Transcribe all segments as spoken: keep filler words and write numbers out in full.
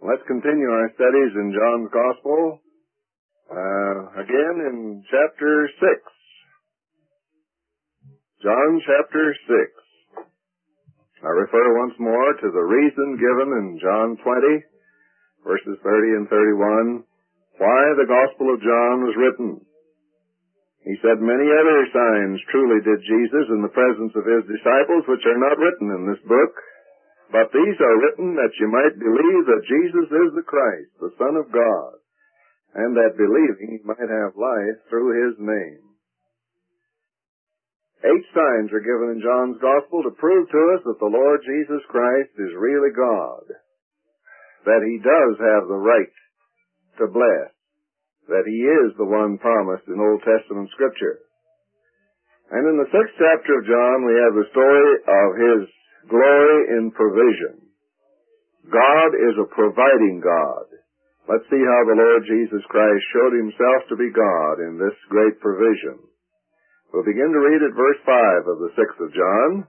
Let's continue our studies in John's Gospel, uh, again in chapter six. John chapter six. I refer once more to the reason given in John twenty, verses thirty and thirty-one, why the Gospel of John was written. He said, "Many other signs truly did Jesus in the presence of his disciples, which are not written in this book. But these are written that you might believe that Jesus is the Christ, the Son of God, and that believing you might have life through his name." Eight signs are given in John's Gospel to prove to us that the Lord Jesus Christ is really God, that he does have the right to bless, that he is the one promised in Old Testament Scripture. And in the sixth chapter of John, we have the story of his glory in provision. God is a providing God. Let's see how the Lord Jesus Christ showed himself to be God in this great provision. We'll begin to read at verse five of the sixth of John.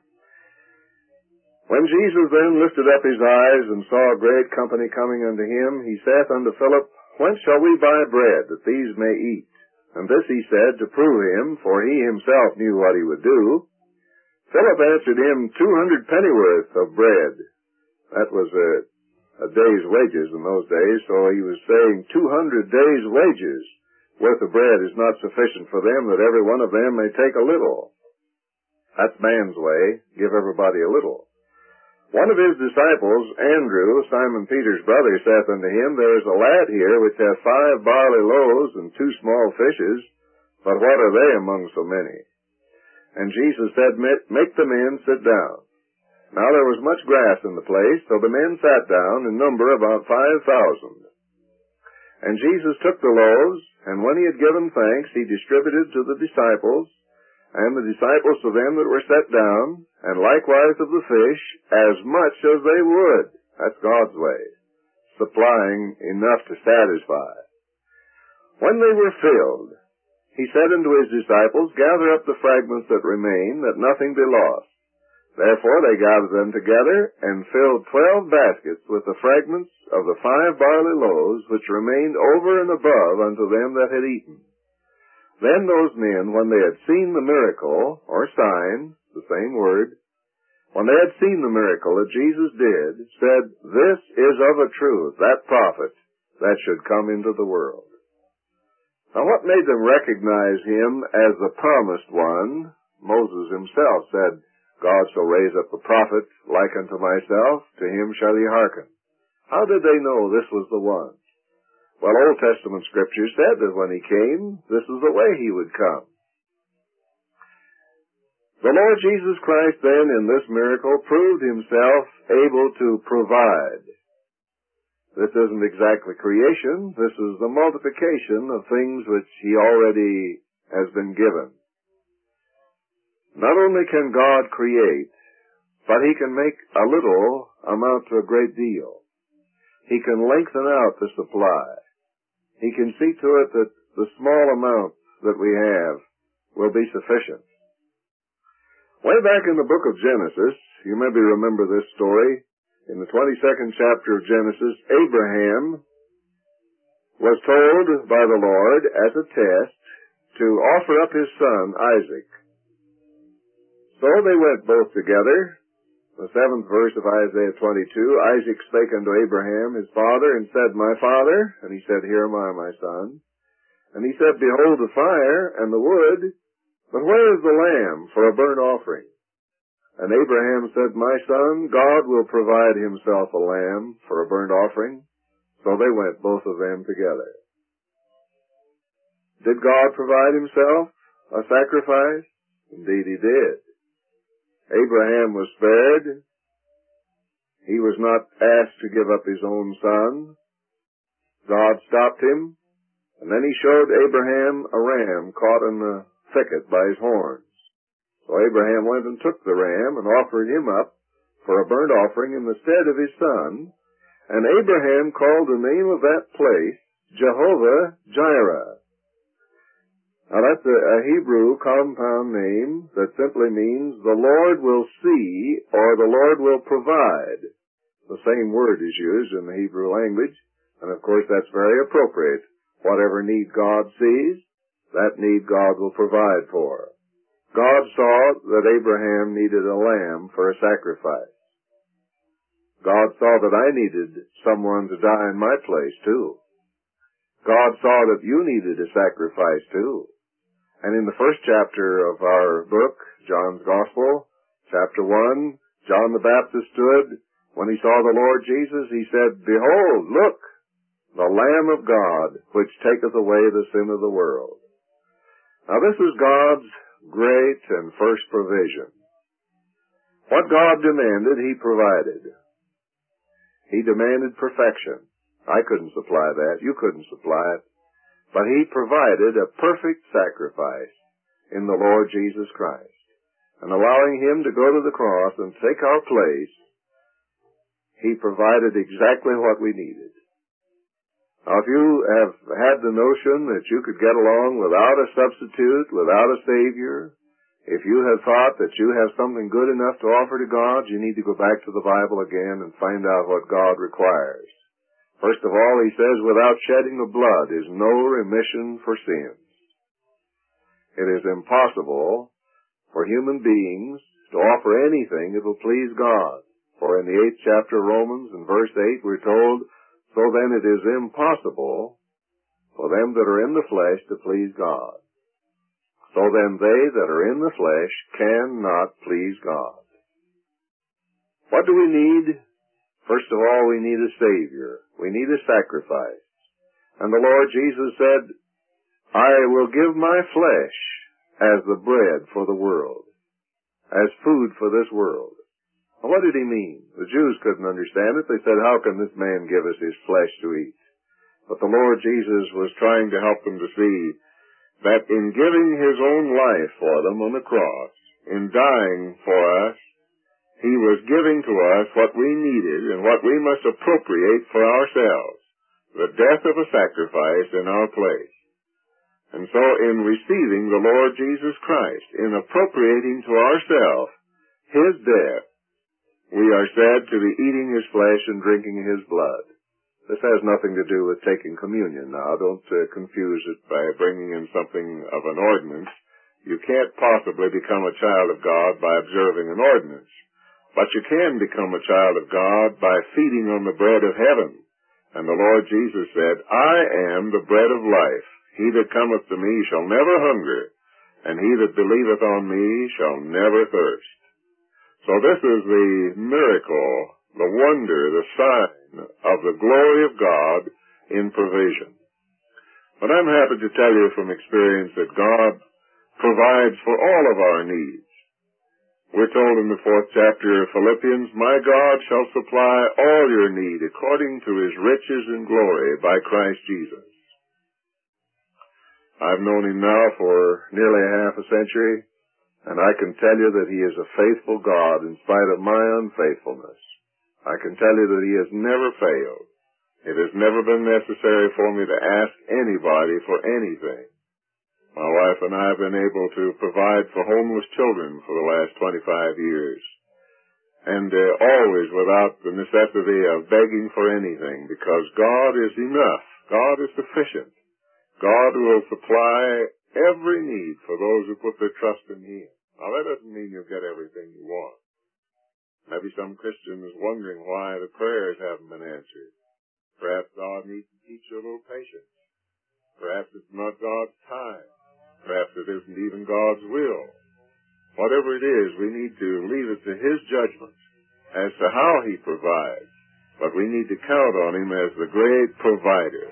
"When Jesus then lifted up his eyes and saw a great company coming unto him, he saith unto Philip, Whence shall we buy bread, that these may eat? And this he said to prove him, for he himself knew what he would do. Philip answered him, Two hundred pennyworth of bread." That was a, a day's wages in those days, so he was saying two hundred days' wages worth of bread is not sufficient for them, that every one of them may take a little. That's man's way, give everybody a little. One of his disciples, Andrew, Simon Peter's brother, saith unto him, There is a lad here which hath five barley loaves and two small fishes, but what are they among so many? And Jesus said, Make the men sit down. Now there was much grass in the place, so the men sat down, in number about five thousand. And Jesus took the loaves, and when he had given thanks, he distributed to the disciples, and the disciples to them that were set down, and likewise of the fish, as much as they would. That's God's way, supplying enough to satisfy. When they were filled, he said unto his disciples, Gather up the fragments that remain, that nothing be lost. Therefore they gathered them together, and filled twelve baskets with the fragments of the five barley loaves, which remained over and above unto them that had eaten. Then those men, when they had seen the miracle, or sign, the same word, when they had seen the miracle that Jesus did, said, This is of a truth, that prophet that should come into the world. Now what made them recognize him as the promised one? Moses himself said, God shall raise up a prophet like unto myself, to him shall ye hearken. How did they know this was the one? Well, Old Testament Scripture said that when he came, this is the way he would come. The Lord Jesus Christ then, in this miracle, proved himself able to provide. This isn't exactly creation. This is the multiplication of things which he already has been given. Not only can God create, but he can make a little amount to a great deal. He can lengthen out the supply. He can see to it that the small amount that we have will be sufficient. Way back in the book of Genesis, you maybe remember this story, in the twenty-second chapter of Genesis, Abraham was told by the Lord as a test to offer up his son Isaac. So they went both together. The seventh verse of Isaiah twenty-two, Isaac spake unto Abraham his father, and said, My father. And he said, Here am I, my son. And he said, Behold the fire and the wood, but where is the lamb for a burnt offering? And Abraham said, My son, God will provide himself a lamb for a burnt offering. So they went both of them together. Did God provide himself a sacrifice? Indeed he did. Abraham was spared. He was not asked to give up his own son. God stopped him, and then he showed Abraham a ram caught in the thicket by his horns. So Abraham went and took the ram and offered him up for a burnt offering in the stead of his son, and Abraham called the name of that place Jehovah-Jireh. Now that's a, a Hebrew compound name that simply means the Lord will see or the Lord will provide. The same word is used in the Hebrew language, and of course that's very appropriate. Whatever need God sees, that need God will provide for. God saw that Abraham needed a lamb for a sacrifice. God saw that I needed someone to die in my place, too. God saw that you needed a sacrifice, too. And in the first chapter of our book, John's Gospel, chapter one, John the Baptist stood. When he saw the Lord Jesus, he said, "Behold, look, the Lamb of God, which taketh away the sin of the world." Now this is God's great and first provision. What God demanded, He provided. He demanded perfection. I couldn't supply that. You couldn't supply it. But He provided a perfect sacrifice in the Lord Jesus Christ. And allowing Him to go to the cross and take our place, He provided exactly what we needed. Now, if you have had the notion that you could get along without a substitute, without a Savior, if you have thought that you have something good enough to offer to God, you need to go back to the Bible again and find out what God requires. First of all, He says, without shedding of blood is no remission for sins. It is impossible for human beings to offer anything that will please God. For in the eighth chapter of Romans, in verse eight, we're told, "So then it is impossible for them that are in the flesh to please God. So then they that are in the flesh cannot please God." What do we need? First of all, we need a Savior. We need a sacrifice. And the Lord Jesus said, "I will give my flesh as the bread for the world," as food for this world. Well, what did He mean? The Jews couldn't understand it. They said, "How can this man give us his flesh to eat?" But the Lord Jesus was trying to help them to see that in giving His own life for them on the cross, in dying for us, He was giving to us what we needed and what we must appropriate for ourselves, the death of a sacrifice in our place. And so in receiving the Lord Jesus Christ, in appropriating to ourselves His death, we are said to be eating His flesh and drinking His blood. This has nothing to do with taking communion now. Don't uh, confuse it by bringing in something of an ordinance. You can't possibly become a child of God by observing an ordinance. But you can become a child of God by feeding on the bread of heaven. And the Lord Jesus said, "I am the bread of life. He that cometh to me shall never hunger, and he that believeth on me shall never thirst." So this is the miracle, the wonder, the sign of the glory of God in provision. But I'm happy to tell you from experience that God provides for all of our needs. We're told in the fourth chapter of Philippians, "My God shall supply all your need according to His riches and glory by Christ Jesus." I've known Him now for nearly a half a century, and I can tell you that He is a faithful God in spite of my unfaithfulness. I can tell you that He has never failed. It has never been necessary for me to ask anybody for anything. My wife and I have been able to provide for homeless children for the last twenty-five years. And uh, always without the necessity of begging for anything, because God is enough. God is sufficient. God will supply every need for those who put their trust in Him. Now, that doesn't mean you'll get everything you want. Maybe some Christian is wondering why the prayers haven't been answered. Perhaps God needs to teach you a little patience. Perhaps it's not God's time. Perhaps it isn't even God's will. Whatever it is, we need to leave it to His judgment as to how He provides. But we need to count on Him as the great provider.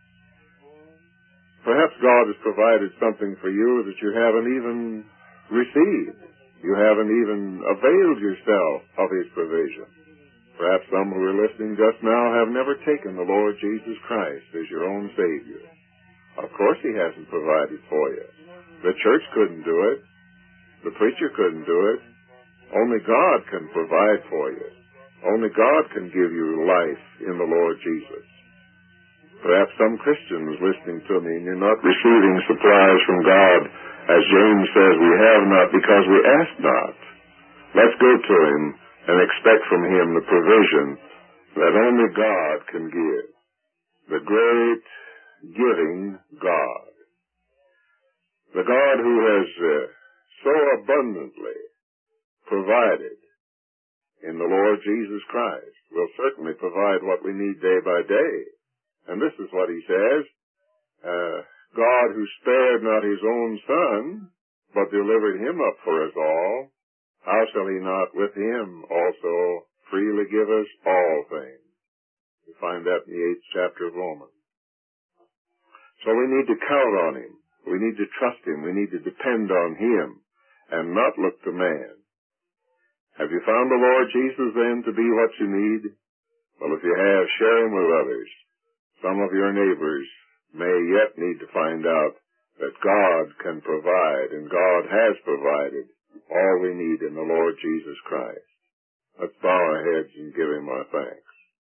Perhaps God has provided something for you that you haven't even received. You haven't even availed yourself of His provision. Perhaps some who are listening just now have never taken the Lord Jesus Christ as your own Savior. Of course He hasn't provided for you. The church couldn't do it. The preacher couldn't do it. Only God can provide for you. Only God can give you life in the Lord Jesus. Perhaps some Christians listening to me, and you're not receiving supplies from God, as James says, we have not because we ask not. Let's go to Him and expect from Him the provision that only God can give. The great giving God. The God who has uh, so abundantly provided in the Lord Jesus Christ will certainly provide what we need day by day. And this is what he says, uh, God who spared not his own Son, but delivered him up for us all, how shall he not with him also freely give us all things? We find that in the eighth chapter of Romans. So we need to count on him. We need to trust him. We need to depend on him and not look to man. Have you found the Lord Jesus then to be what you need? Well, if you have, share him with others. Some of your neighbors may yet need to find out that God can provide, and God has provided all we need in the Lord Jesus Christ. Let's bow our heads and give him our thanks.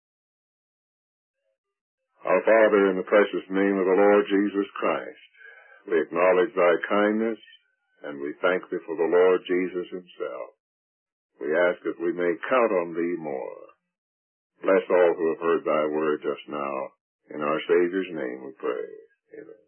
Our Father, in the precious name of the Lord Jesus Christ, we acknowledge thy kindness, and we thank thee for the Lord Jesus himself. We ask that we may count on thee more. Bless all who have heard thy word just now. In our Savior's name we pray. Amen.